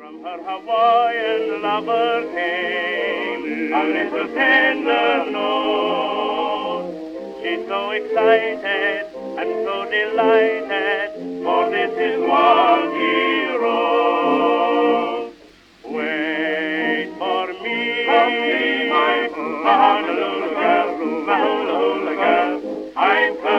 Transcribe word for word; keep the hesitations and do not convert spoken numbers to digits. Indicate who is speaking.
Speaker 1: From her Hawaiian lover came a little tender note. She's so excited and so delighted, for this is what he wrote. Wait for me, for me, my Honolulu girl, my Honolulu girl. I'm